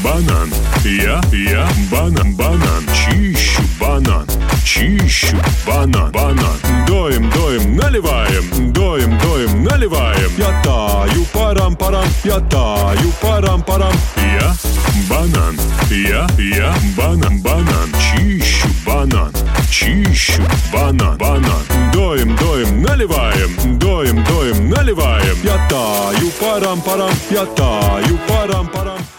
банан. Я банан. Чищу банан. Банан. Доим, наливаем. Доим, наливаем. Я таю, парам. Я таю, парам. Я банан. Чищу банан. Банан. Доим, наливаем. Доим, наливаем. Я таю, парам. Я таю, парам.